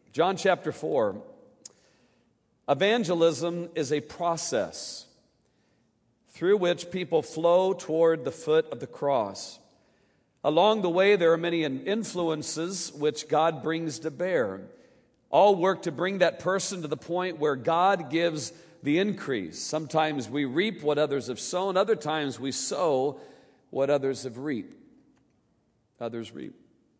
John chapter 4. Evangelism is a process through which people flow toward the foot of the cross. Along the way, there are many influences which God brings to bear. All work to bring that person to the point where God gives the increase. Sometimes we reap what others have sown. Other times we sow what others have reaped. Others reap.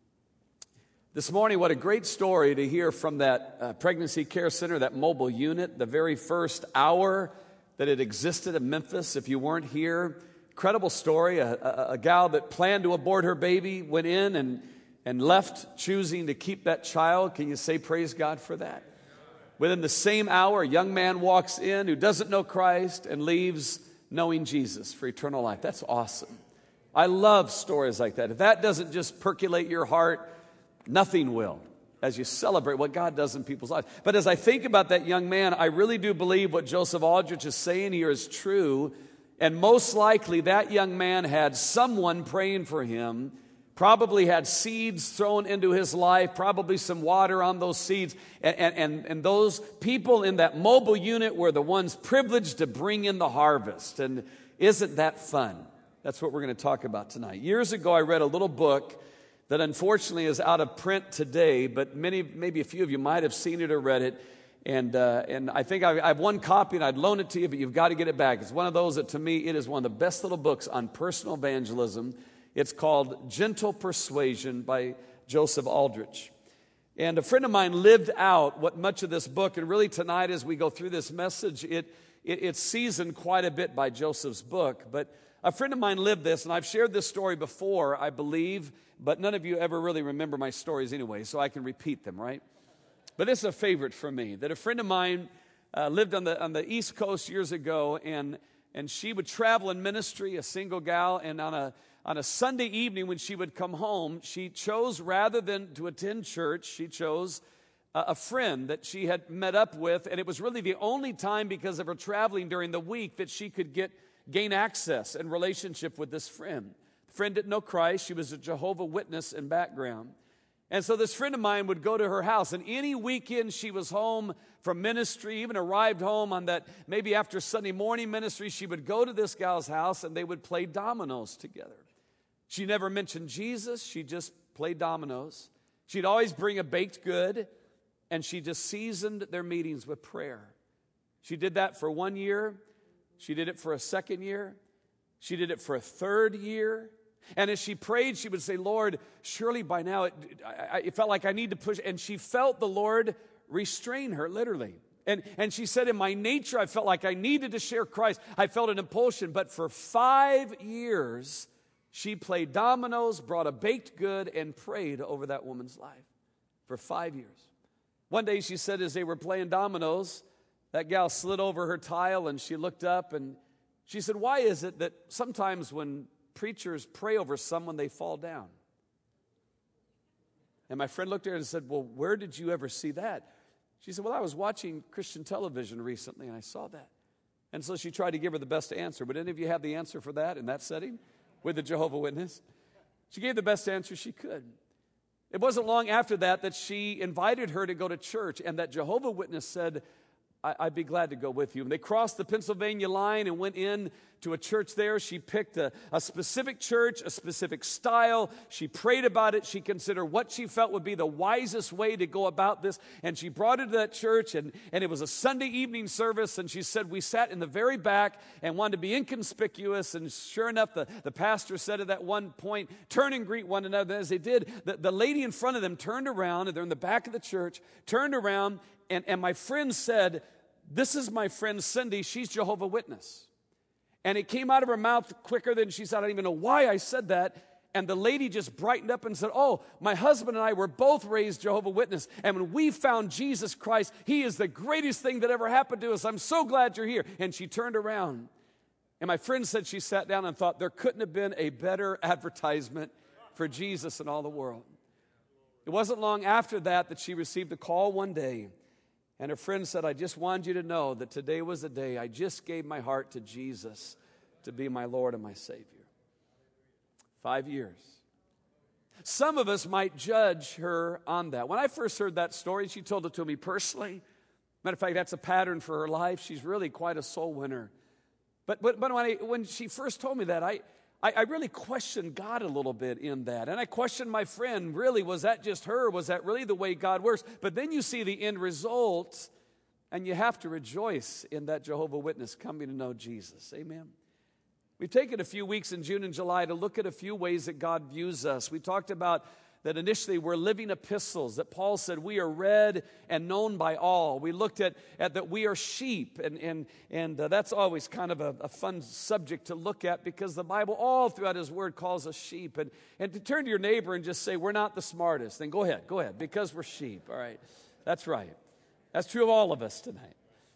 This morning, what a great story to hear from that pregnancy care center, that mobile unit, the very first hour that it existed in Memphis. If you weren't here, incredible story. A gal that planned to abort her baby went in and left choosing to keep that child. Can you say praise God for that? Within the same hour, a young man walks in who doesn't know Christ and leaves knowing Jesus for eternal life. That's awesome. I love stories like that. If that doesn't just percolate your heart, nothing will, as you celebrate what God does in people's lives. But as I think about that young man, I really do believe what Joseph Aldrich is saying here is true. And most likely that young man had someone praying for him, probably had seeds thrown into his life, probably some water on those seeds. And those people in that mobile unit were the ones privileged to bring in the harvest. And isn't that fun? That's what we're going to talk about tonight. Years ago, I read a little book that unfortunately is out of print today, but maybe a few of you might have seen it or read it. And I think I have one copy, and I'd loan it to you, but you've got to get it back. It's one of those that, to me, it is one of the best little books on personal evangelism. It's called Gentle Persuasion by Joseph Aldrich. And a friend of mine lived out what much of this book, and really tonight as we go through this message, it's seasoned quite a bit by Joseph's book. But a friend of mine lived this, and I've shared this story before, I believe, but none of you ever really remember my stories anyway, so I can repeat them, right? But this is a favorite for me, that a friend of mine lived on the East Coast years ago, and she would travel in ministry, a single gal, and on a Sunday evening when she would come home, she chose, rather than to attend church, she chose a friend that she had met up with, and it was really the only time because of her traveling during the week that she could gain access and relationship with this friend. The friend didn't know Christ. She was a Jehovah's Witness in background. And so this friend of mine would go to her house, and any weekend she was home from ministry, even arrived home on that, maybe after Sunday morning ministry, she would go to this gal's house and they would play dominoes together. She never mentioned Jesus. She just played dominoes. She'd always bring a baked good, and she just seasoned their meetings with prayer. She did that for 1 year. She did it for a second year. She did it for a third year. And as she prayed, she would say, Lord, surely by now it felt like I need to push. And she felt the Lord restrain her, literally. And she said, in my nature, I felt like I needed to share Christ. I felt an impulsion. But for 5 years, she played dominoes, brought a baked good, and prayed over that woman's life. For 5 years. One day, she said, as they were playing dominoes, that gal slid over her tile, and she looked up, and she said, why is it that sometimes when preachers pray over someone, they fall down? And my friend looked at her and said, well, where did you ever see that? She said, well, I was watching Christian television recently, and I saw that. And so she tried to give her the best answer. Would any of you have the answer for that in that setting with the Jehovah's Witness? She gave the best answer she could. It wasn't long after that she invited her to go to church, and that Jehovah's Witness said, I'd be glad to go with you. And they crossed the Pennsylvania line and went in to a church there. She picked a specific church, a specific style. She prayed about it. She considered what she felt would be the wisest way to go about this. And she brought her to that church, and it was a Sunday evening service. And she said, we sat in the very back and wanted to be inconspicuous. And sure enough, the pastor said at that one point, turn and greet one another. As they did, the lady in front of them turned around, and they're in the back of the church, turned around, and my friend said, this is my friend Cindy. She's Jehovah's Witness. And it came out of her mouth quicker than she said. I don't even know why I said that. And the lady just brightened up and said, oh, my husband and I were both raised Jehovah's Witness. And when we found Jesus Christ, he is the greatest thing that ever happened to us. I'm so glad you're here. And she turned around. And my friend said she sat down and thought there couldn't have been a better advertisement for Jesus in all the world. It wasn't long after that she received a call one day. And her friend said, I just wanted you to know that today was the day I just gave my heart to Jesus to be my Lord and my Savior. 5 years. Some of us might judge her on that. When I first heard that story, she told it to me personally. Matter of fact, that's a pattern for her life. She's really quite a soul winner. But when she first told me that, I really questioned God a little bit in that. And I questioned my friend, really, was that just her? Was that really the way God works? But then you see the end result, and you have to rejoice in that Jehovah Witness coming to know Jesus. Amen. We've taken a few weeks in June and July to look at a few ways that God views us. We talked about that initially we're living epistles, that Paul said we are read and known by all. We looked at that we are sheep, and that's always kind of a fun subject to look at, because the Bible all throughout His Word calls us sheep. And to turn to your neighbor and just say, we're not the smartest, then go ahead, because we're sheep, all right? That's right. That's true of all of us tonight.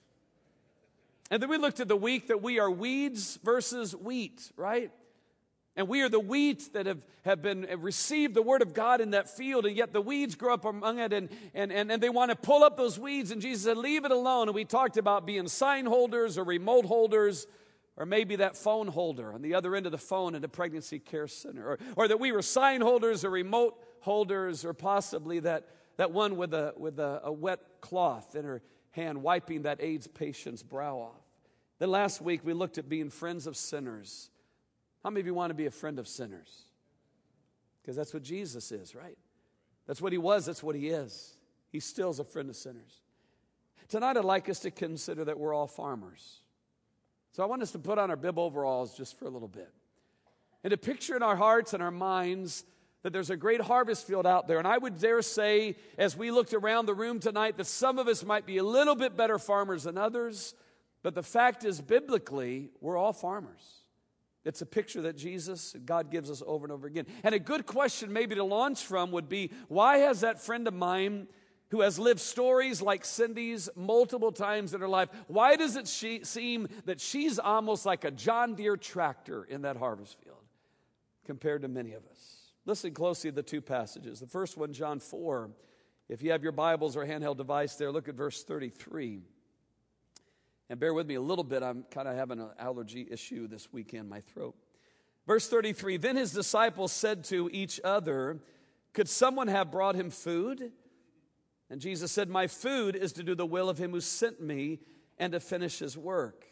And then we looked at the week that we are weeds versus wheat, right? And we are the wheat that have been received the word of God in that field, and yet the weeds grow up among it, and they want to pull up those weeds, and Jesus said, leave it alone. And we talked about being sign holders or remote holders, or maybe that phone holder on the other end of the phone at a pregnancy care center, or that we were sign holders or remote holders, or possibly that one with a wet cloth in her hand wiping that AIDS patient's brow off. Then last week we looked at being friends of sinners. How many of you want to be a friend of sinners? Because that's what Jesus is, right? That's what He was, that's what He is. He still is a friend of sinners. Tonight I'd like us to consider that we're all farmers. So I want us to put on our bib overalls just for a little bit, and to picture in our hearts and our minds that there's a great harvest field out there. And I would dare say, as we looked around the room tonight, that some of us might be a little bit better farmers than others. But the fact is, biblically, we're all farmers. It's a picture that Jesus, God gives us over and over again. And a good question maybe to launch from would be, why has that friend of mine who has lived stories like Cindy's multiple times in her life, why does it seem that she's almost like a John Deere tractor in that harvest field compared to many of us? Listen closely to the two passages. The first one, John 4. If you have your Bibles or handheld device there, look at verse 33. And bear with me a little bit. I'm kind of having an allergy issue this weekend, my throat. Verse 33, then His disciples said to each other, could someone have brought Him food? And Jesus said, my food is to do the will of Him who sent me and to finish His work.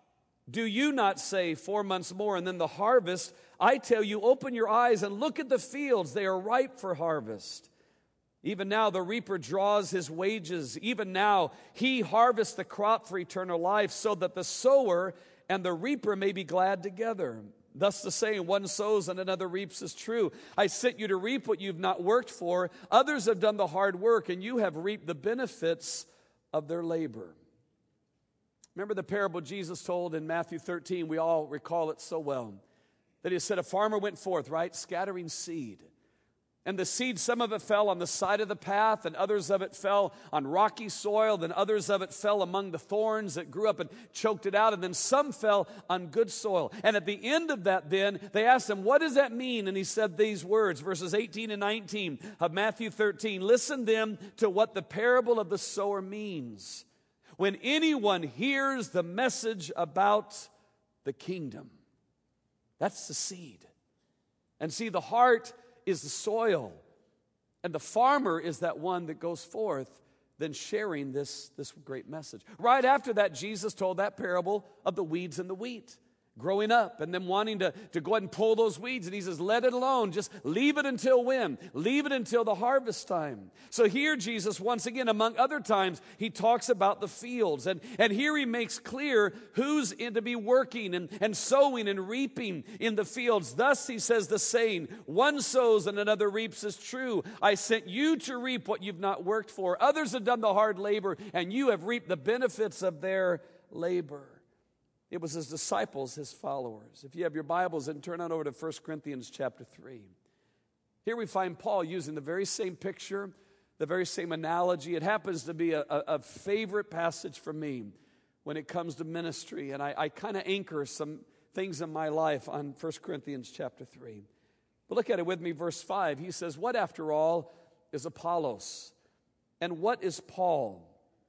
Do you not say 4 months more and then the harvest? I tell you, open your eyes and look at the fields. They are ripe for harvest. Even now the reaper draws his wages. Even now he harvests the crop for eternal life, so that the sower and the reaper may be glad together. Thus the saying, one sows and another reaps, is true. I sent you to reap what you've not worked for. Others have done the hard work, and you have reaped the benefits of their labor. Remember the parable Jesus told in Matthew 13? We all recall it so well. That He said a farmer went forth, right, scattering seed. And the seed, some of it fell on the side of the path, and others of it fell on rocky soil, then others of it fell among the thorns that grew up and choked it out, and then some fell on good soil. And at the end of that then, they asked Him, what does that mean? And He said these words, verses 18 and 19 of Matthew 13, listen then to what the parable of the sower means. When anyone hears the message about the kingdom, that's the seed. And see, the heart is the soil, and the farmer is that one that goes forth then sharing this great message. Right after that, Jesus told that parable of the weeds and the wheat growing up, and then wanting to go ahead and pull those weeds, and He says, let it alone. Just leave it until when? Leave it until the harvest time. So here Jesus, once again, among other times, He talks about the fields, and here He makes clear who's in to be working and sowing and reaping in the fields. Thus He says the saying, one sows and another reaps, is true. I sent you to reap what you've not worked for. Others have done the hard labor, and you have reaped the benefits of their labor. It was His disciples, His followers. If you have your Bibles, then turn on over to 1 Corinthians chapter 3. Here we find Paul using the very same picture, the very same analogy. It happens to be a favorite passage for me when it comes to ministry. And I kind of anchor some things in my life on 1 Corinthians chapter 3. But look at it with me, verse 5. He says, what after all is Apollos? And what is Paul?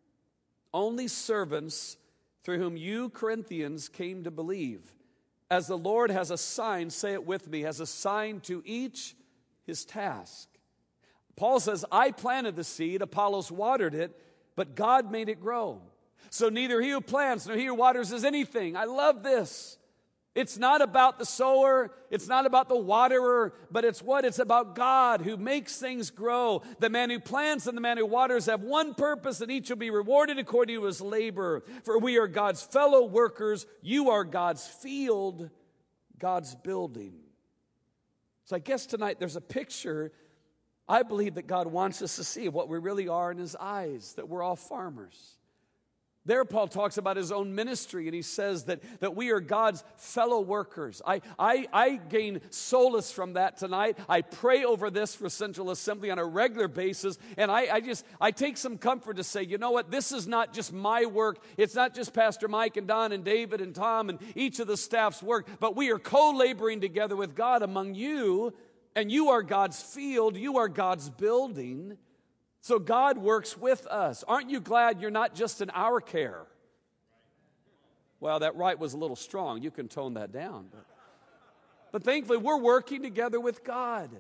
Only servants through whom you Corinthians came to believe, as the Lord has assigned, say it with me, has assigned to each his task. Paul says, I planted the seed, Apollos watered it, but God made it grow. So neither he who plants nor he who waters is anything. I love this. It's not about the sower, it's not about the waterer, but it's what? It's about God who makes things grow. The man who plants and the man who waters have one purpose, and each will be rewarded according to his labor. For we are God's fellow workers. You are God's field, God's building. So I guess tonight there's a picture I believe that God wants us to see of what we really are in his eyes, that we're all farmers. There, Paul talks about his own ministry, and he says that we are God's fellow workers. I gain solace from that tonight. I pray over this for Central Assembly on a regular basis, and I take some comfort to say, you know what, this is not just my work. It's not just Pastor Mike and Don and David and Tom and each of the staff's work, but we are co-laboring together with God among you, and you are God's field, you are God's building. So God works with us. Aren't you glad you're not just in our care? Well, that right was a little strong. You can tone that down. But thankfully, we're working together with God.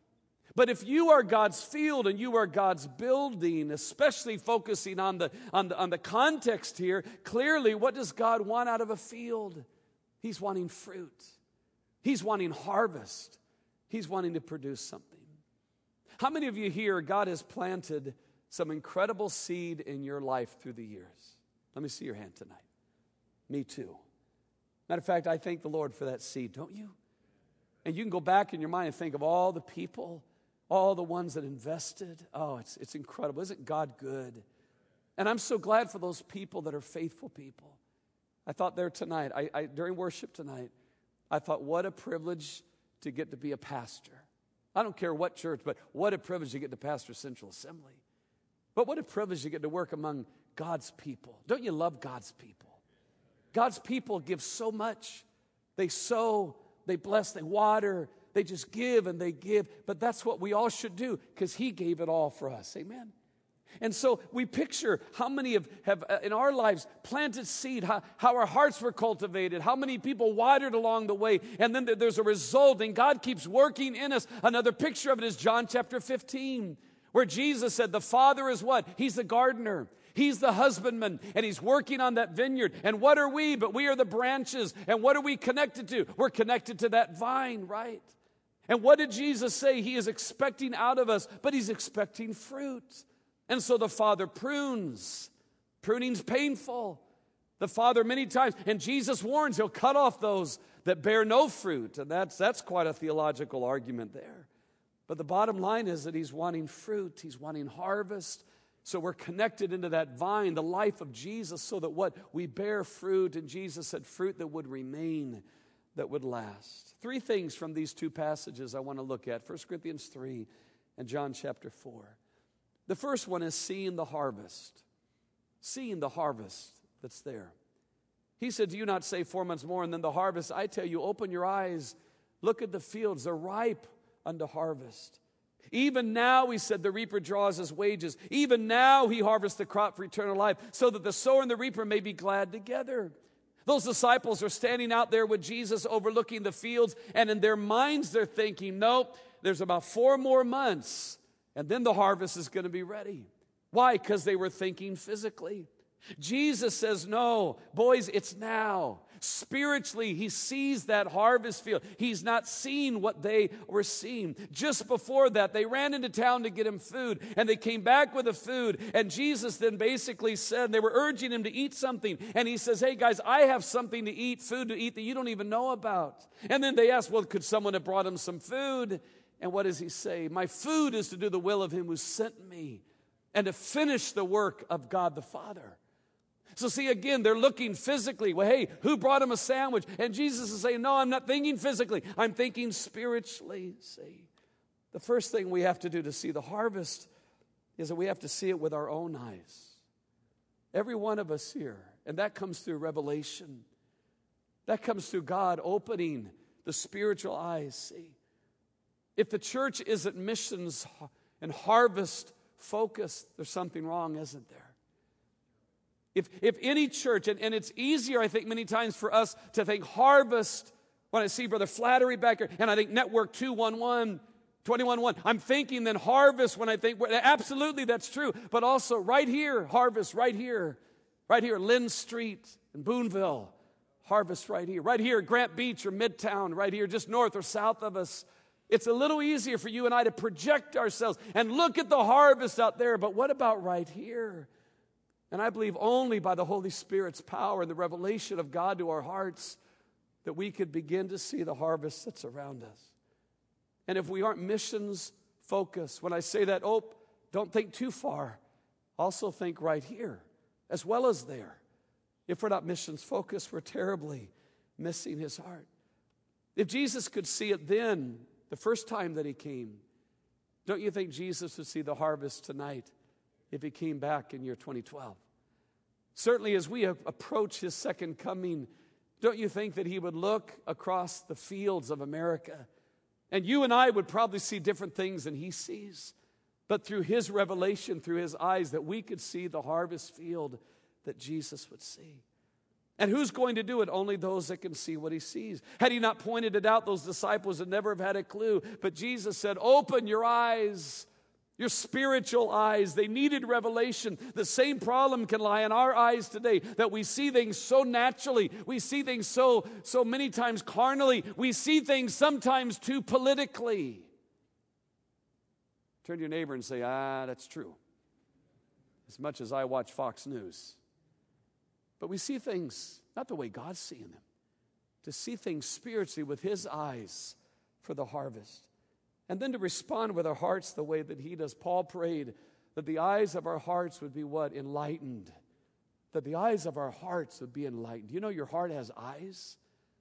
But if you are God's field and you are God's building, especially focusing on the context here, clearly, what does God want out of a field? He's wanting fruit. He's wanting harvest. He's wanting to produce something. How many of you here, God has planted some incredible seed in your life through the years? Let me see your hand tonight. Me too. Matter of fact, I thank the Lord for that seed, don't you? And you can go back in your mind and think of all the people, all the ones that invested. Oh, it's incredible. Isn't God good? And I'm so glad for those people that are faithful people. I thought there tonight, during worship tonight, I thought what a privilege to get to be a pastor. I don't care what church, but what a privilege to get to pastor Central Assembly. But what a privilege to get to work among God's people. Don't you love God's people? God's people give so much. They sow, they bless, they water, they just give and they give. But that's what we all should do because he gave it all for us. Amen? And so we picture how many have in our lives planted seed, how our hearts were cultivated, how many people watered along the way, and then there's a result, and God keeps working in us. Another picture of it is John chapter 15, where Jesus said the Father is what? He's the gardener. He's the husbandman, and he's working on that vineyard. And what are we? But we are the branches. And what are we connected to? We're connected to that vine, right? And what did Jesus say? He is expecting out of us, but he's expecting fruit. And so the Father prunes. Pruning's painful. The Father many times, and Jesus warns, he'll cut off those that bear no fruit. And that's quite a theological argument there. But the bottom line is that he's wanting fruit. He's wanting harvest. So we're connected into that vine, the life of Jesus, so that what? We bear fruit. And Jesus said fruit that would remain, that would last. 3 things from these 2 passages I want to look at. 1 Corinthians 3 and John chapter 4. The first one is seeing the harvest. Seeing the harvest that's there. He said, do you not say 4 months more and then the harvest? I tell you, open your eyes. Look at the fields. They're ripe unto harvest. Even now, he said, the reaper draws his wages. Even now he harvests the crop for eternal life, so that the sower and the reaper may be glad together. Those disciples are standing out there with Jesus overlooking the fields, and in their minds they're thinking, nope, there's about 4 more months. And then the harvest is going to be ready. Why? Because they were thinking physically. Jesus says, no, boys, it's now. Spiritually, he sees that harvest field. He's not seeing what they were seeing. Just before that, they ran into town to get him food, and they came back with the food. And Jesus then basically said, they were urging him to eat something. And he says, hey guys, I have something to eat, food to eat that you don't even know about. And then they asked, well, could someone have brought him some food? And what does he say? My food is to do the will of him who sent me and to finish the work of God the Father. So see, again, they're looking physically. Well, hey, who brought him a sandwich? And Jesus is saying, no, I'm not thinking physically. I'm thinking spiritually. See, the first thing we have to do to see the harvest is that we have to see it with our own eyes. Every one of us here. And that comes through revelation. That comes through God opening the spiritual eyes. See, if the church isn't missions and harvest focused, there's something wrong, isn't there? If any church, and it's easier, I think, many times for us to think harvest, when I see Brother Flattery back here, and I think Network 211, 21:1. I'm thinking then harvest when I think. Absolutely, that's true. But also right here, harvest right here. Right here, Lynn Street in Boonville. Harvest right here. Right here, Grant Beach or Midtown. Right here, just north or south of us. It's a little easier for you and I to project ourselves and look at the harvest out there. But what about right here? And I believe only by the Holy Spirit's power and the revelation of God to our hearts that we could begin to see the harvest that's around us. And if we aren't missions focused, when I say that, don't think too far. Also think right here as well as there. If we're not missions focused, we're terribly missing his heart. If Jesus could see it then, the first time that he came, don't you think Jesus would see the harvest tonight if he came back in year 2012? Certainly as we approach his second coming, don't you think that he would look across the fields of America, and you and I would probably see different things than he sees, but through his revelation, through his eyes, that we could see the harvest field that Jesus would see. And who's going to do it? Only those that can see what he sees. Had he not pointed it out, those disciples would never have had a clue. But Jesus said, open your eyes, your spiritual eyes. They needed revelation. The same problem can lie in our eyes today, that we see things so naturally. We see things so many times carnally. We see things sometimes too politically. Turn to your neighbor and say, that's true. As much as I watch Fox News. But we see things not the way God's seeing them. To see things spiritually with his eyes for the harvest. And then to respond with our hearts the way that he does. Paul prayed that the eyes of our hearts would be what? Enlightened. That the eyes of our hearts would be enlightened. You know your heart has eyes?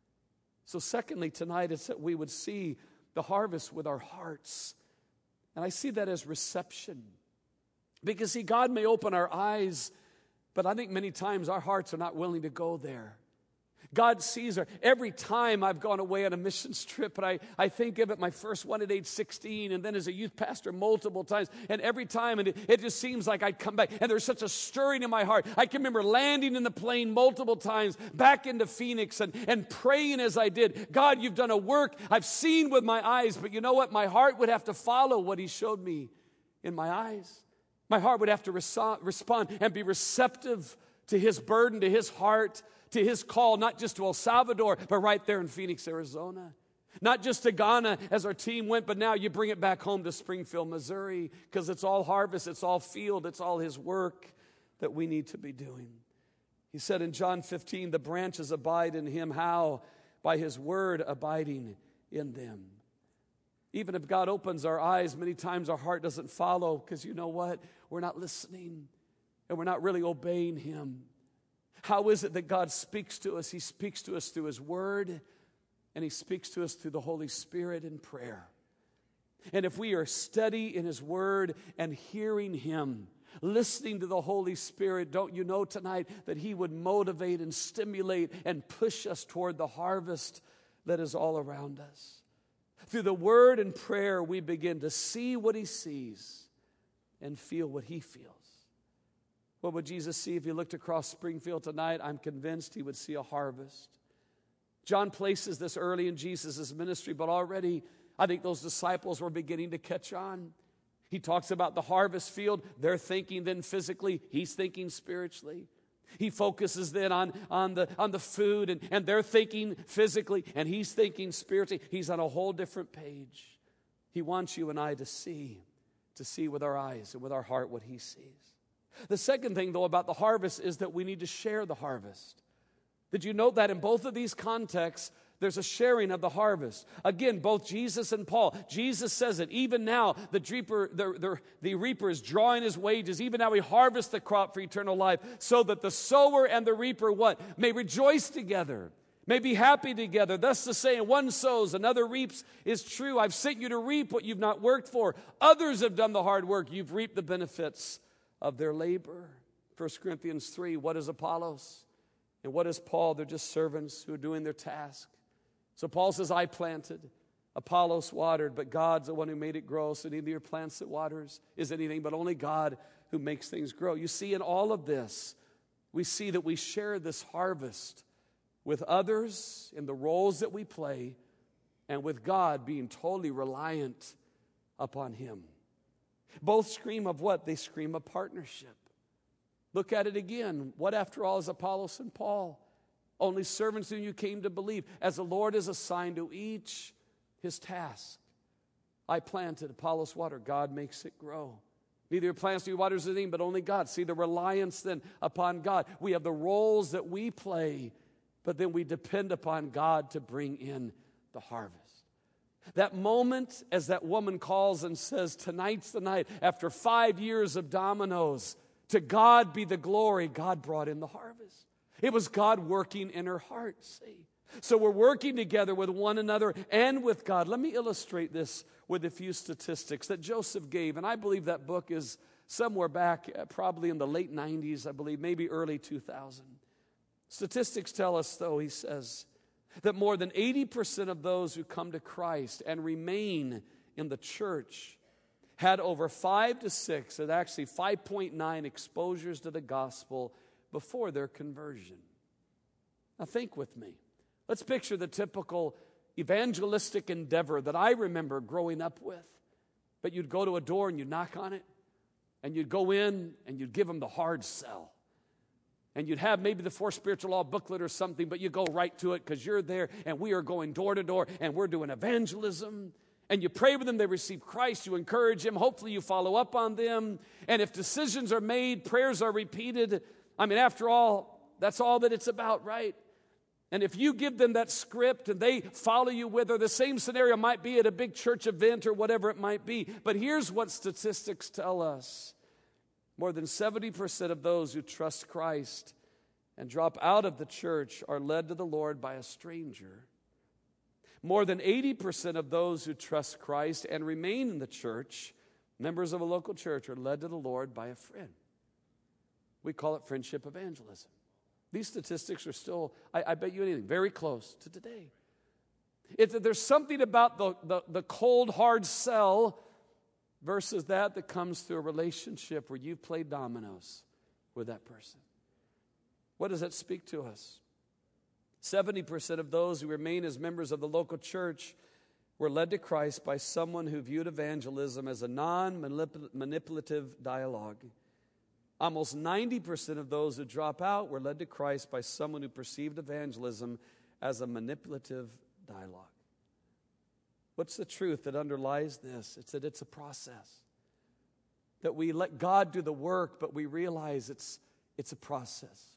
So secondly, tonight it's that we would see the harvest with our hearts. And I see that as reception. Because see, God may open our eyes, but I think many times our hearts are not willing to go there. God sees her. Every time I've gone away on a missions trip, and I think of it, my first one at age 16, and then as a youth pastor multiple times, and every time, and it just seems like I'd come back, and there's such a stirring in my heart. I can remember landing in the plane multiple times back into Phoenix and praying as I did, God, you've done a work I've seen with my eyes, but you know what? My heart would have to follow what he showed me in my eyes. My heart would have to respond and be receptive to his burden, to his heart, to his call, not just to El Salvador, but right there in Phoenix, Arizona. Not just to Ghana as our team went, but now you bring it back home to Springfield, Missouri, because it's all harvest, it's all field, it's all his work that we need to be doing. He said in John 15, the branches abide in him. How? By his word abiding in them. Even if God opens our eyes, many times our heart doesn't follow, because you know what? We're not listening, and we're not really obeying him. How is it that God speaks to us? He speaks to us through his word, and he speaks to us through the Holy Spirit in prayer. And if we are steady in his word and hearing him, listening to the Holy Spirit, don't you know tonight that he would motivate and stimulate and push us toward the harvest that is all around us? Through the word and prayer, we begin to see what he sees and feel what he feels. What would Jesus see if he looked across Springfield tonight? I'm convinced he would see a harvest. John places this early in Jesus' ministry, but already I think those disciples were beginning to catch on. He talks about the harvest field. They're thinking then physically. He's thinking spiritually. He focuses then on the food, and they're thinking physically, and he's thinking spiritually. He's on a whole different page. He wants you and I to see with our eyes and with our heart what he sees. The second thing, though, about the harvest is that we need to share the harvest. Did you note that in both of these contexts, there's a sharing of the harvest? Again, both Jesus and Paul. Jesus says it. Even now, the reaper is drawing his wages. Even now, we harvest the crop for eternal life, so that the sower and the reaper, what? May rejoice together, may be happy together. Thus the saying, one sows, another reaps, is true. I've sent you to reap what you've not worked for. Others have done the hard work. You've reaped the benefits of their labor. 1 Corinthians 3, what is Apollos? And what is Paul? They're just servants who are doing their task. So Paul says, I planted, Apollos watered, but God's the one who made it grow. So neither plants that waters is anything, but only God who makes things grow. You see, in all of this, we see that we share this harvest with others in the roles that we play, and with God being totally reliant upon him. Both scream of what? They scream of partnership. Look at it again. What, after all, is Apollos and Paul? Only servants whom you came to believe, as the Lord has assigned to each his task. I planted, Apollos water, God makes it grow. Neither plants nor waters anything, but only God. See the reliance then upon God. We have the roles that we play, but then we depend upon God to bring in the harvest. That moment as that woman calls and says, tonight's the night, after 5 years of dominoes, to God be the glory, God brought in the harvest. It was God working in her heart, see. So we're working together with one another and with God. Let me illustrate this with a few statistics that Joseph gave. And I believe that book is somewhere back, probably in the late 90s, I believe, maybe early 2000. Statistics tell us, though, he says, that more than 80% of those who come to Christ and remain in the church had over 5 to 6, and actually 5.9 exposures to the gospel before their conversion. Now think with me. Let's picture the typical evangelistic endeavor that I remember growing up with. But you'd go to a door and you'd knock on it, and you'd go in and you'd give them the hard sell. And you'd have maybe the 4 Spiritual Law booklet or something, but you go right to it because you're there and we are going door to door and we're doing evangelism. And you pray with them, they receive Christ, you encourage them, hopefully you follow up on them. And if decisions are made, prayers are repeated. I mean, after all, that's all that it's about, right? And if you give them that script and they follow you with her, the same scenario might be at a big church event or whatever it might be. But here's what statistics tell us. More than 70% of those who trust Christ and drop out of the church are led to the Lord by a stranger. More than 80% of those who trust Christ and remain in the church, members of a local church, are led to the Lord by a friend. We call it friendship evangelism. These statistics are still, I bet you anything, very close to today. There's something about the cold, hard sell versus that comes through a relationship where you've played dominoes with that person. What does that speak to us? 70% of those who remain as members of the local church were led to Christ by someone who viewed evangelism as a non-manipulative dialogue. Almost 90% of those who drop out were led to Christ by someone who perceived evangelism as a manipulative dialogue. What's the truth that underlies this? It's that it's a process. That we let God do the work, but we realize it's a process.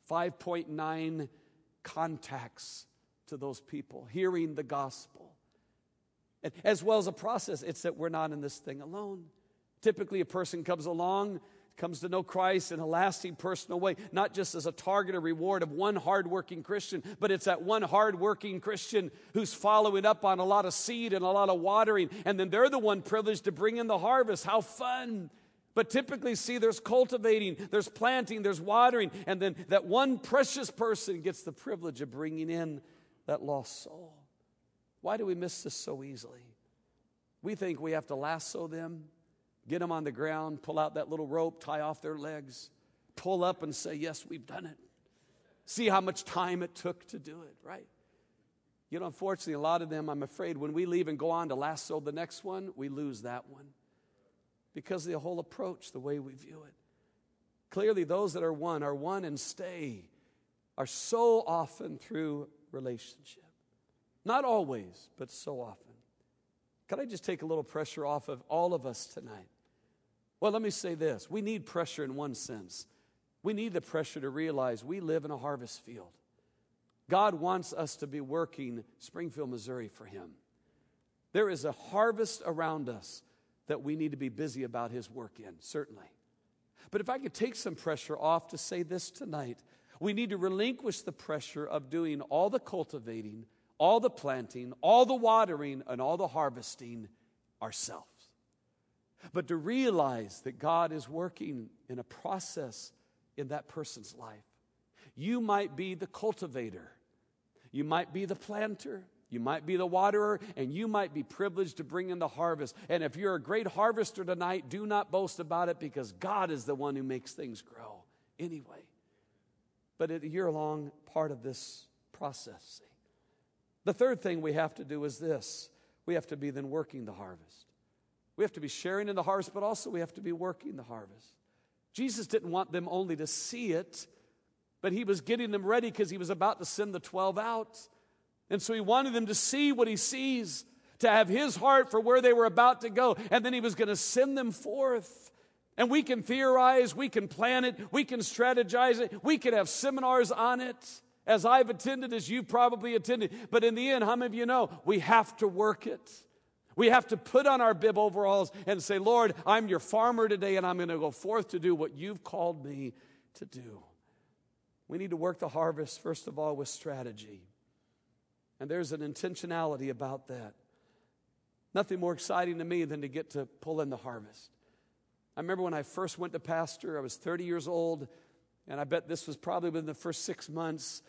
5.9 contacts to those people, hearing the gospel. And as well as a process, it's that we're not in this thing alone. Typically, a person comes along, comes to know Christ in a lasting personal way, not just as a target or reward of one hardworking Christian, but it's that one hardworking Christian who's following up on a lot of seed and a lot of watering, and then they're the one privileged to bring in the harvest. How fun! But typically, see, there's cultivating, there's planting, there's watering, and then that one precious person gets the privilege of bringing in that lost soul. Why do we miss this so easily? We think we have to lasso them, get them on the ground, pull out that little rope, tie off their legs, pull up and say, yes, we've done it. See how much time it took to do it, right? You know, unfortunately, a lot of them, I'm afraid, when we leave and go on to lasso the next one, we lose that one. Because of the whole approach, the way we view it. Clearly, those that are one and stay, are so often through relationship. Not always, but so often. Can I just take a little pressure off of all of us tonight? Well, let me say this. We need pressure in one sense. We need the pressure to realize we live in a harvest field. God wants us to be working Springfield, Missouri for Him. There is a harvest around us that we need to be busy about His work in, certainly. But if I could take some pressure off to say this tonight, we need to relinquish the pressure of doing all the cultivating, all the planting, all the watering, and all the harvesting ourselves. But to realize that God is working in a process in that person's life. You might be the cultivator. You might be the planter. You might be the waterer, and you might be privileged to bring in the harvest. And if you're a great harvester tonight, do not boast about it, because God is the one who makes things grow anyway. But you're along part of this process. See? The third thing we have to do is this. We have to be then working the harvest. We have to be sharing in the harvest, but also we have to be working the harvest. Jesus didn't want them only to see it, but he was getting them ready because he was about to send the 12 out. And so he wanted them to see what he sees, to have his heart for where they were about to go. And then he was going to send them forth. And we can theorize, we can plan it, we can strategize it, we can have seminars on it, as I've attended, as you've probably attended. But in the end, how many of you know, we have to work it. We have to put on our bib overalls and say, Lord, I'm your farmer today, and I'm going to go forth to do what you've called me to do. We need to work the harvest, first of all, with strategy. And there's an intentionality about that. Nothing more exciting to me than to get to pull in the harvest. I remember when I first went to pastor, I was 30 years old, and I bet this was probably within the first 6 months,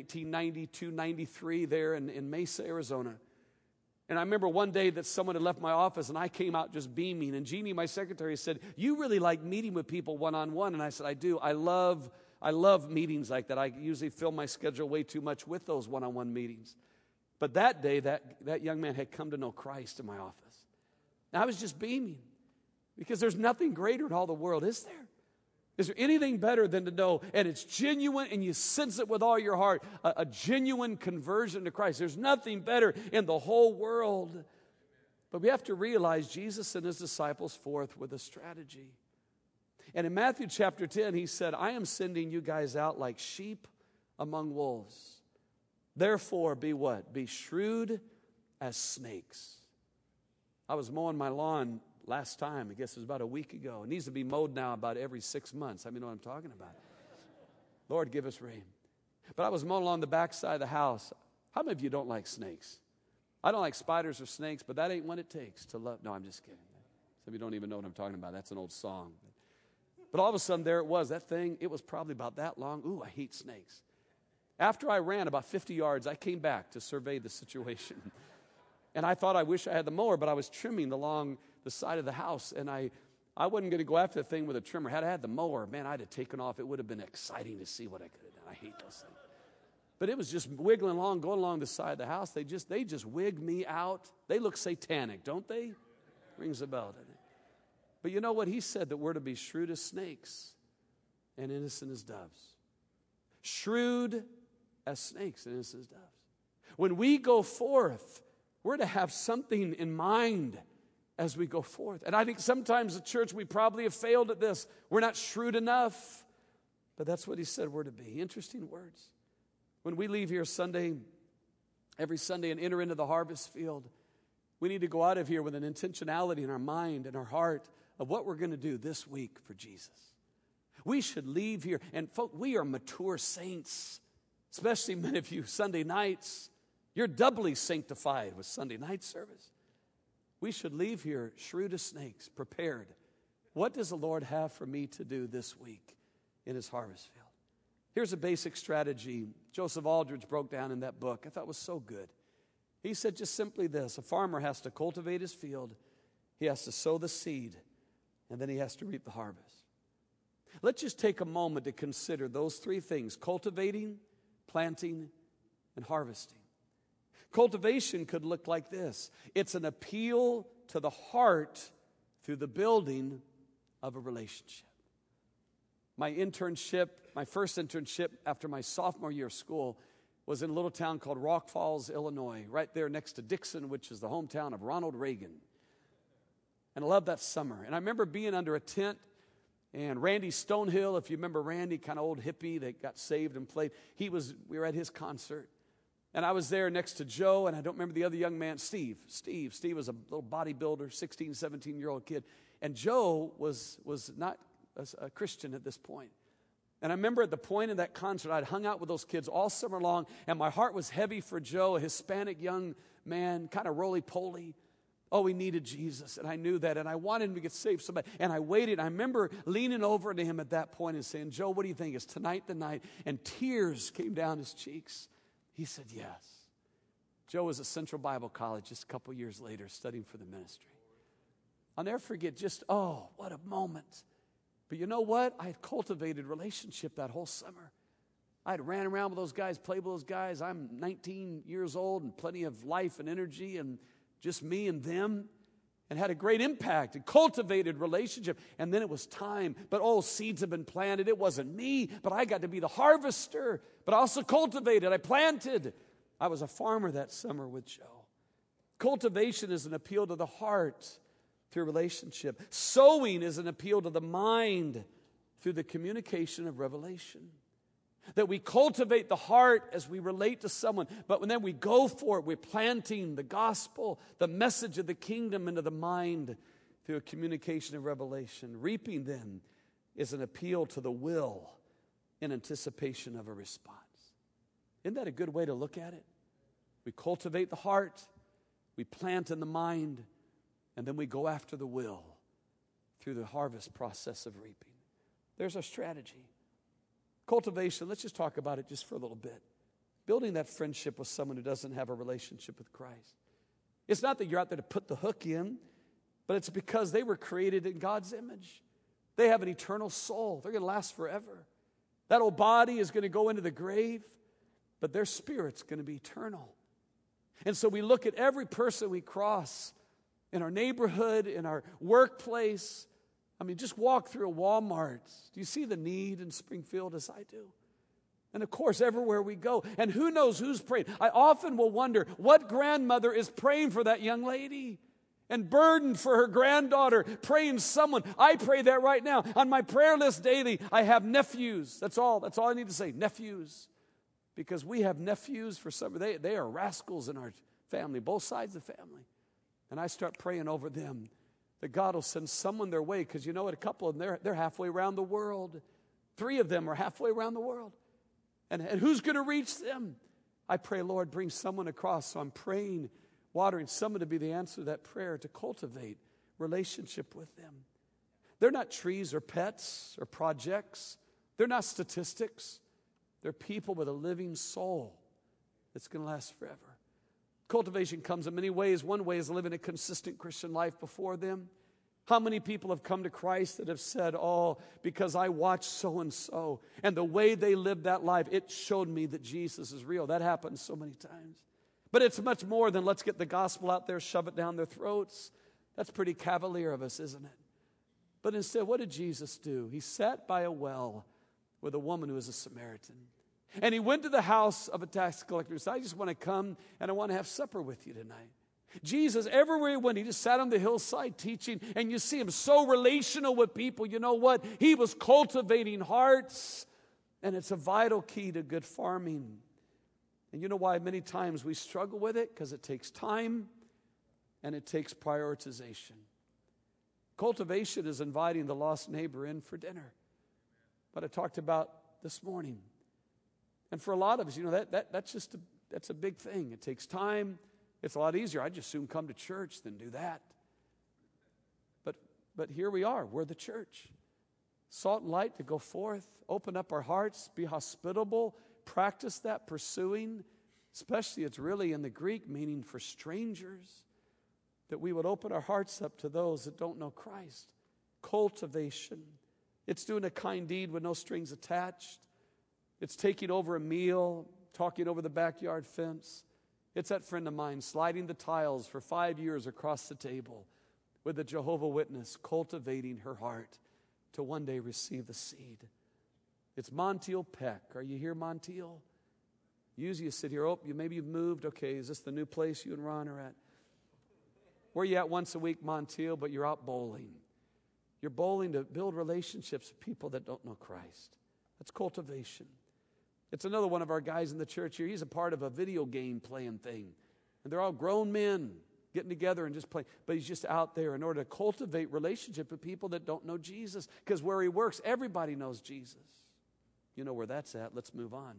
1992, 93 there in Mesa, Arizona. And I remember one day that someone had left my office, and I came out just beaming. And Jeannie, my secretary, said, "You really like meeting with people one-on-one." And I said, "I do. I love meetings like that. I usually fill my schedule way too much with those one-on-one meetings." But that day, that young man had come to know Christ in my office. And I was just beaming. Because there's nothing greater in all the world, is there? Is there anything better than to know, and it's genuine, and you sense it with all your heart, a genuine conversion to Christ? There's nothing better in the whole world. But we have to realize Jesus sent his disciples forth with a strategy. And in Matthew chapter 10, he said, "I am sending you guys out like sheep among wolves. Therefore, be what? Be shrewd as snakes." I was mowing my lawn last time, I guess it was about a week ago. It needs to be mowed now about every 6 months. I mean, know what I'm talking about. Lord, give us rain. But I was mowing along the backside of the house. How many of you don't like snakes? I don't like spiders or snakes, but that ain't what it takes to love. No, I'm just kidding. Some of you don't even know what I'm talking about. That's an old song. But all of a sudden, there it was. That thing, it was probably about that long. Ooh, I hate snakes. After I ran about 50 yards, I came back to survey the situation. And I thought I wish I had the mower, but I was trimming along the side of the house, and I wasn't going to go after the thing with a trimmer. Had I had the mower, man, I'd have taken off. It would have been exciting to see what I could have done. I hate those things. But it was just wiggling along, going along the side of the house. They just wig me out. They look satanic, don't they? Rings a bell, doesn't it? But you know what? He said that we're to be shrewd as snakes and innocent as doves. Shrewd as snakes and innocent as doves. When we go forth, we're to have something in mind as we go forth. And I think sometimes the church, we probably have failed at this. We're not shrewd enough. But that's what he said we're to be. Interesting words. When we leave here every Sunday and enter into the harvest field, we need to go out of here with an intentionality in our mind and our heart of what we're going to do this week for Jesus. We should leave here, and folks, we are mature saints, especially many of you Sunday nights. You're doubly sanctified with Sunday night service. We should leave here shrewd as snakes, prepared. What does the Lord have for me to do this week in his harvest field? Here's a basic strategy Joseph Aldridge broke down in that book. I thought was so good. He said just simply this: a farmer has to cultivate his field, he has to sow the seed, and then he has to reap the harvest. Let's just take a moment to consider those three things: cultivating, planting, and harvesting. Cultivation could look like this. It's an appeal to the heart through the building of a relationship. My first internship after my sophomore year of school was in a little town called Rock Falls, Illinois, right there next to Dixon, which is the hometown of Ronald Reagan. And I loved that summer. And I remember being under a tent, and Randy Stonehill, if you remember Randy, kind of old hippie that got saved and played, we were at his concert. And I was there next to Joe, and I don't remember the other young man, Steve. Steve was a little bodybuilder, 16, 17-year-old kid. And Joe was not a Christian at this point. And I remember at the point of that concert, I'd hung out with those kids all summer long, and my heart was heavy for Joe, a Hispanic young man, kind of roly-poly. Oh, he needed Jesus, and I knew that, and I wanted him to get saved so bad. And I waited. I remember leaning over to him at that point and saying, "Joe, what do you think? Is tonight the night?" And tears came down his cheeks. He said, "Yes." Joe was at Central Bible College just a couple years later studying for the ministry. I'll never forget what a moment. But you know what? I had cultivated relationship that whole summer. I had ran around with those guys, played with those guys. I'm 19 years old and plenty of life and energy and just me and them. and had a great impact and cultivated relationship. And then it was time. But seeds have been planted. It wasn't me, but I got to be the harvester. But I also cultivated. I planted. I was a farmer that summer with Joe. Cultivation is an appeal to the heart through relationship. Sowing is an appeal to the mind through the communication of revelation. That we cultivate the heart as we relate to someone, but when then we go for it, we're planting the gospel, the message of the kingdom into the mind through a communication of revelation. Reaping then is an appeal to the will in anticipation of a response. Isn't that a good way to look at it? We cultivate the heart, we plant in the mind, and then we go after the will through the harvest process of reaping. There's our strategy. Cultivation, let's just talk about it just for a little bit. Building that friendship with someone who doesn't have a relationship with Christ. It's not that you're out there to put the hook in, but it's because they were created in God's image. They have an eternal soul. They're going to last forever. That old body is going to go into the grave, but their spirit's going to be eternal. And so we look at every person we cross in our neighborhood, in our workplace. I mean, just walk through a Walmart. Do you see the need in Springfield as I do? And of course, everywhere we go. And who knows who's praying? I often will wonder what grandmother is praying for that young lady and burdened for her granddaughter, praying someone. I pray that right now. On my prayer list daily, I have nephews. That's all I need to say, nephews. Because we have nephews for some, they are rascals in our family, both sides of the family. And I start praying over them. That God will send someone their way. Because you know what? A couple of them, they're halfway around the world. 3 of them are halfway around the world. And who's going to reach them? I pray, Lord, bring someone across. So I'm praying, watering someone to be the answer to that prayer, to cultivate relationship with them. They're not trees or pets or projects. They're not statistics. They're people with a living soul that's going to last forever. Cultivation comes in many ways. One way is living a consistent Christian life before them. How many people have come to Christ that have said, because I watched so-and-so, and the way they lived that life, it showed me that Jesus is real. That happens so many times. But it's much more than let's get the gospel out there, shove it down their throats. That's pretty cavalier of us, isn't it? But instead, what did Jesus do? He sat by a well with a woman who was a Samaritan. And he went to the house of a tax collector and said, I just want to come and I want to have supper with you tonight. Jesus, everywhere he went, he just sat on the hillside teaching, and you see him so relational with people. You know what? He was cultivating hearts, and it's a vital key to good farming. And you know why many times we struggle with it? Because it takes time and it takes prioritization. Cultivation is inviting the lost neighbor in for dinner. What I talked about this morning. And for a lot of us, that's a big thing. It takes time. It's a lot easier. I'd just soon come to church than do that. But here we are. We're the church. Salt and light to go forth, open up our hearts, be hospitable, practice that pursuing. Especially it's really in the Greek meaning for strangers. That we would open our hearts up to those that don't know Christ. Cultivation. It's doing a kind deed with no strings attached. It's taking over a meal, talking over the backyard fence. It's that friend of mine sliding the tiles for 5 years across the table with a Jehovah Witness, cultivating her heart to one day receive the seed. It's Montiel Peck. Are you here, Montiel? Usually you sit here. Maybe you've moved. Okay, is this the new place you and Ron are at? Where you at once a week, Montiel, but you're out bowling. You're bowling to build relationships with people that don't know Christ. That's cultivation. It's another one of our guys in the church here. He's a part of a video game playing thing. And they're all grown men getting together and just playing. But he's just out there in order to cultivate relationship with people that don't know Jesus. Because where he works, everybody knows Jesus. You know where that's at. Let's move on.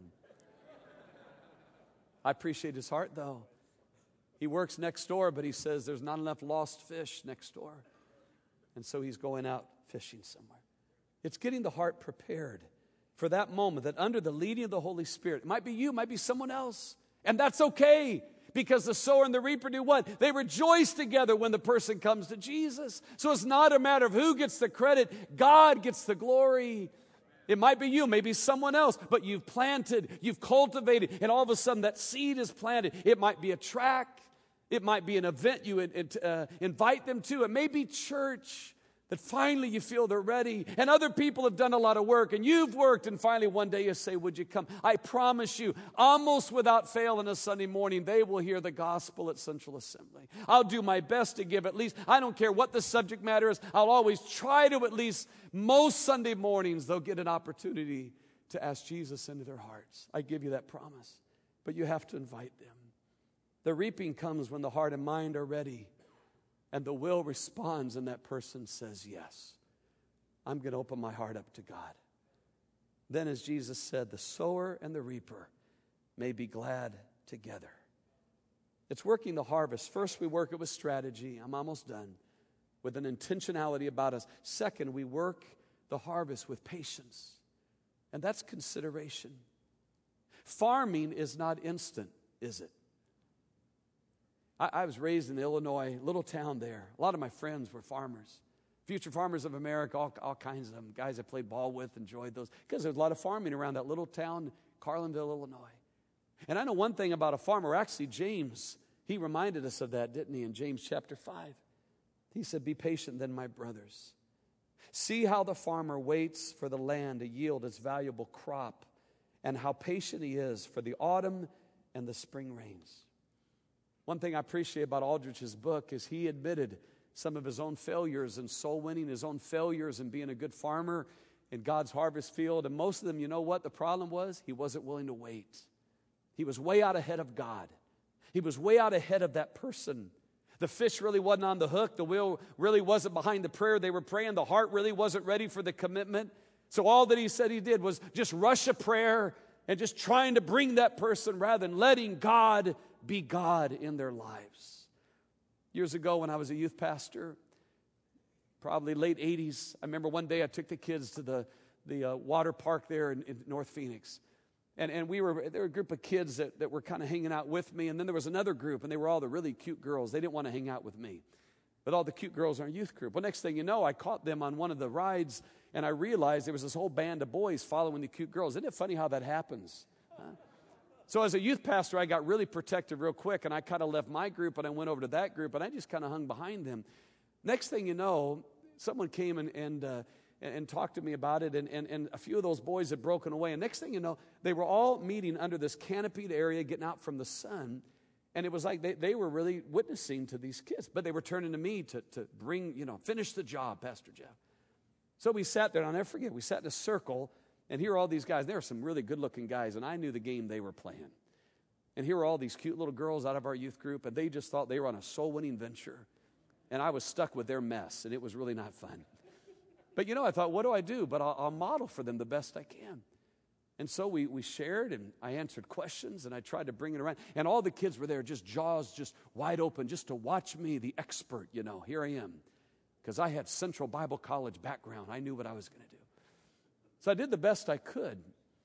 I appreciate his heart, though. He works next door, but he says there's not enough lost fish next door. And so he's going out fishing somewhere. It's getting the heart prepared for that moment, that under the leading of the Holy Spirit, it might be you, it might be someone else. And that's okay, because the sower and the reaper do what? They rejoice together when the person comes to Jesus. So it's not a matter of who gets the credit. God gets the glory. It might be you, maybe someone else, but you've planted, you've cultivated, and all of a sudden that seed is planted. It might be a tract. It might be an event you invite them to. It may be church that finally you feel they're ready. And other people have done a lot of work and you've worked. And finally one day you say, would you come? I promise you, almost without fail on a Sunday morning, they will hear the gospel at Central Assembly. I'll do my best to give at least, I don't care what the subject matter is. I'll always try to at least most Sunday mornings they'll get an opportunity to ask Jesus into their hearts. I give you that promise. But you have to invite them. The reaping comes when the heart and mind are ready and the will responds and that person says, yes, I'm going to open my heart up to God. Then as Jesus said, the sower and the reaper may be glad together. It's working the harvest. First, we work it with strategy. I'm almost done. With an intentionality about us. Second, we work the harvest with patience. And that's consideration. Farming is not instant, is it? I was raised in Illinois, little town there. A lot of my friends were farmers. Future Farmers of America, all kinds of them. Guys I played ball with, enjoyed those. Because there's a lot of farming around that little town, Carlinville, Illinois. And I know one thing about a farmer. Actually, James, he reminded us of that, didn't he, in James chapter 5. He said, be patient then, my brothers. See how the farmer waits for the land to yield its valuable crop, and how patient he is for the autumn and the spring rains. One thing I appreciate about Aldrich's book is he admitted some of his own failures in soul winning, his own failures in being a good farmer in God's harvest field. And most of them, you know what the problem was? He wasn't willing to wait. He was way out ahead of God. He was way out ahead of that person. The fish really wasn't on the hook. The will really wasn't behind the prayer they were praying. The heart really wasn't ready for the commitment. So all that he said he did was just rush a prayer and just trying to bring that person rather than letting God be God in their lives. Years ago when I was a youth pastor, probably late 80s, I remember one day I took the kids to the water park there in North Phoenix. And there were a group of kids that were kind of hanging out with me. And then there was another group, and they were all the really cute girls. They didn't want to hang out with me. But all the cute girls in our youth group. Well, next thing you know, I caught them on one of the rides, and I realized there was this whole band of boys following the cute girls. Isn't it funny how that happens? So as a youth pastor, I got really protective real quick, and I kind of left my group, and I went over to that group, and I just kind of hung behind them. Next thing you know, someone came and talked to me about it, and a few of those boys had broken away. And next thing you know, they were all meeting under this canopied area, getting out from the sun. And it was like they were really witnessing to these kids. But they were turning to me to bring, finish the job, Pastor Jeff. So we sat there, and I'll never forget, we sat in a circle, and here are all these guys. There were some really good-looking guys, and I knew the game they were playing. And here were all these cute little girls out of our youth group, and they just thought they were on a soul-winning venture. And I was stuck with their mess, and it was really not fun. But I thought, what do I do? But I'll model for them the best I can. And so we shared, and I answered questions, and I tried to bring it around. And all the kids were there, just jaws just wide open, just to watch me, the expert, here I am. Because I had Central Bible College background. I knew what I was going to do. So I did the best I could.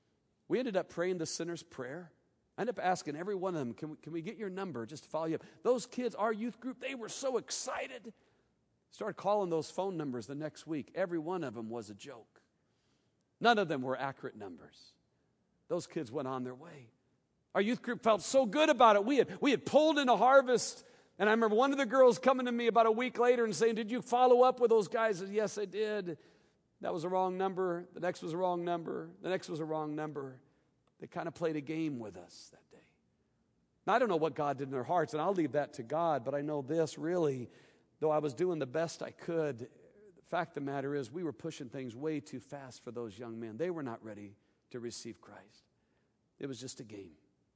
We ended up praying the sinner's prayer. I ended up asking every one of them, can we get your number just to follow you up? Those kids, our youth group, they were so excited. Started calling those phone numbers the next week. Every one of them was a joke. None of them were accurate numbers. Those kids went on their way. Our youth group felt so good about it. We had pulled in a harvest. And I remember one of the girls coming to me about a week later and saying, did you follow up with those guys? I said, yes, I did. That was a wrong number. The next was a wrong number. The next was a wrong number. They kind of played a game with us that day. Now, I don't know what God did in their hearts, and I'll leave that to God. But I know this really, though I was doing the best I could, the fact of the matter is we were pushing things way too fast for those young men. They were not ready to receive Christ. It was just a game.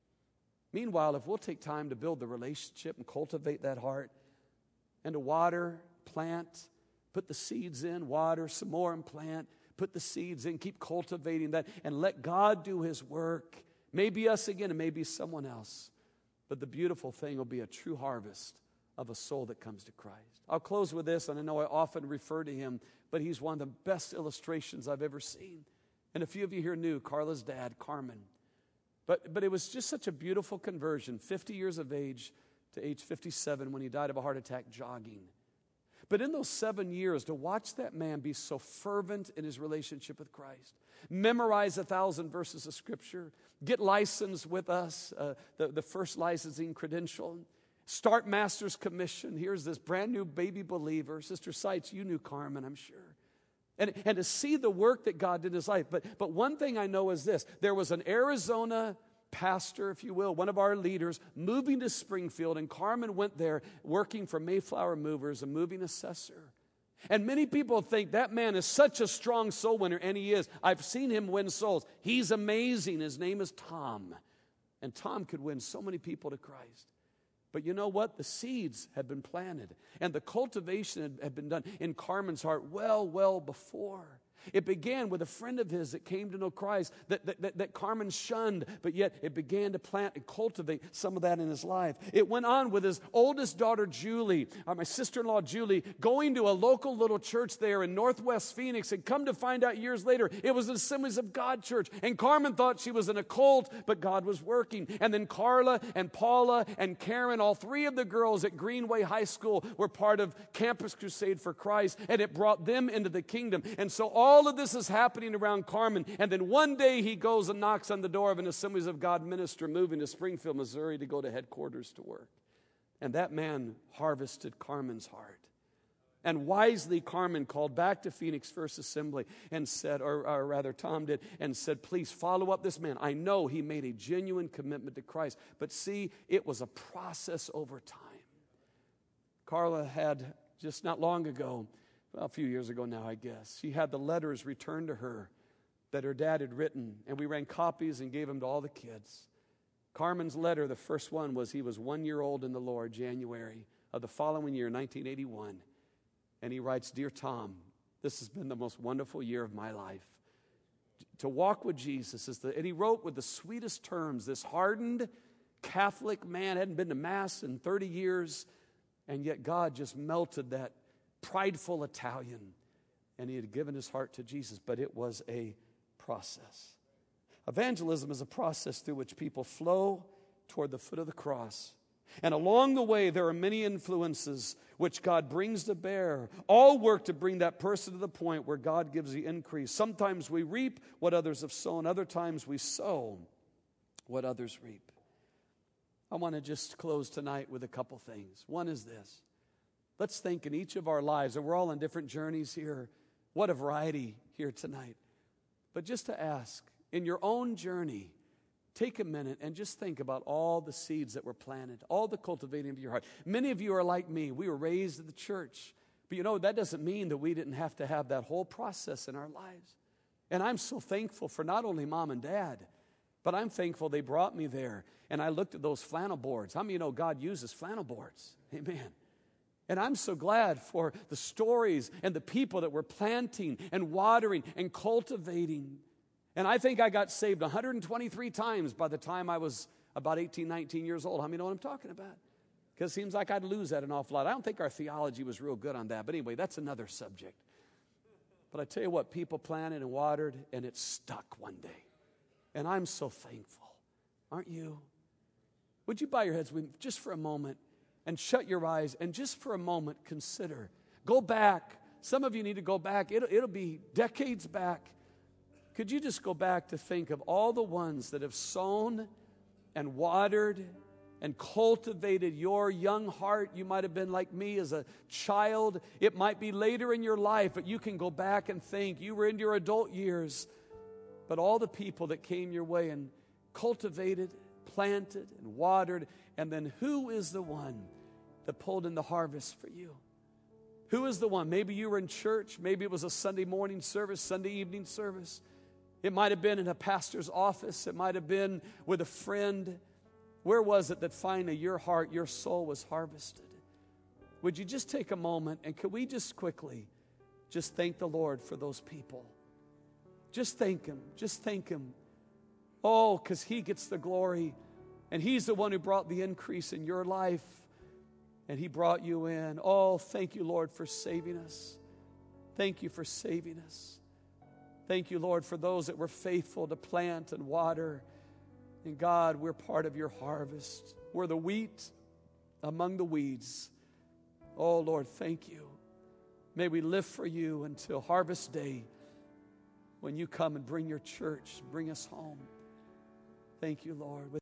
Meanwhile, if we'll take time to build the relationship and cultivate that heart and to water, plant, put the seeds in, water some more and plant, put the seeds in, keep cultivating that and let God do His work. Maybe us again and maybe someone else. But the beautiful thing will be a true harvest of a soul that comes to Christ. I'll close with this, and I know I often refer to him, but he's one of the best illustrations I've ever seen. And a few of you here knew Carla's dad, Carmen. But it was just such a beautiful conversion, 50 years of age to age 57 when he died of a heart attack jogging. But in those 7 years, to watch that man be so fervent in his relationship with Christ, memorize 1,000 verses of Scripture, get licensed with us, the first licensing credential, Start Master's Commission. Here's this brand new baby believer. Sister Seitz, you knew Carmen, I'm sure. And to see the work that God did in his life. But one thing I know is this. There was an Arizona pastor, if you will, one of our leaders, moving to Springfield, and Carmen went there working for Mayflower Movers, a moving assessor. And many people think that man is such a strong soul winner, and he is. I've seen him win souls. He's amazing. His name is Tom. And Tom could win so many people to Christ. But you know what? The seeds had been planted, and the cultivation had been done in Carmen's heart well before. It began with a friend of his that came to know Christ that Carmen shunned, but yet it began to plant and cultivate some of that in his life. It went on with his oldest daughter, Julie, my sister-in-law, Julie, going to a local little church there in Northwest Phoenix, and come to find out years later, it was an Assemblies of God church. And Carmen thought she was in a cult, but God was working. And then Carla and Paula and Karen, all three of the girls at Greenway High School, were part of Campus Crusade for Christ, and it brought them into the kingdom. And so all of this is happening around Carmen. And then one day he goes and knocks on the door of an Assemblies of God minister moving to Springfield, Missouri to go to headquarters to work. And that man harvested Carmen's heart. And wisely, Carmen called back to Phoenix First Assembly and said, or rather Tom did, and said, please follow up this man. I know he made a genuine commitment to Christ. But see, it was a process over time. Carla had just not long ago, well, a few years ago now, I guess, she had the letters returned to her that her dad had written, and we ran copies and gave them to all the kids. Carmen's letter, the first one, was he was 1 year old in the Lord, January of the following year, 1981. And he writes, Dear Tom, this has been the most wonderful year of my life. To walk with Jesus and he wrote with the sweetest terms, this hardened Catholic man, hadn't been to Mass in 30 years, and yet God just melted that prideful Italian, and he had given his heart to Jesus, but it was a process. Evangelism is a process through which people flow toward the foot of the cross. And along the way, there are many influences which God brings to bear. All work to bring that person to the point where God gives the increase. Sometimes we reap what others have sown. Other times we sow what others reap. I want to just close tonight with a couple things. One is this. Let's think in each of our lives, and we're all on different journeys here. What a variety here tonight. But just to ask, in your own journey, take a minute and just think about all the seeds that were planted, all the cultivating of your heart. Many of you are like me. We were raised in the church. But you know, that doesn't mean that we didn't have to have that whole process in our lives. And I'm so thankful for not only mom and dad, but I'm thankful they brought me there. And I looked at those flannel boards. How many of you know God uses flannel boards? Amen. And I'm so glad for the stories and the people that were planting and watering and cultivating. And I think I got saved 123 times by the time I was about 18, 19 years old. How many know what I'm talking about? Because it seems like I'd lose that an awful lot. I don't think our theology was real good on that. But anyway, that's another subject. But I tell you what, people planted and watered, and it stuck one day. And I'm so thankful. Aren't you? Would you bow your heads with me just for a moment and shut your eyes and just for a moment consider. Go back. Some of you need to go back. It'll be decades back. Could you just go back to think of all the ones that have sown and watered and cultivated your young heart? You might have been like me as a child. It might be later in your life, but you can go back and think. You were in your adult years, but all the people that came your way and cultivated, planted, and watered, and then who is the one that pulled in the harvest for you? Who is the one? Maybe you were in church. Maybe it was a Sunday morning service, Sunday evening service. It might have been in a pastor's office. It might have been with a friend. Where was it that finally your heart, your soul was harvested? Would you just take a moment and could we just quickly just thank the Lord for those people? Just thank Him. Just thank Him. Oh, because He gets the glory. And He's the one who brought the increase in your life. And He brought you in. Oh, thank you, Lord, for saving us. Thank you for saving us. Thank you, Lord, for those that were faithful to plant and water. And God, we're part of your harvest. We're the wheat among the weeds. Oh, Lord, thank you. May we live for you until harvest day when you come and bring your church, bring us home. Thank you, Lord.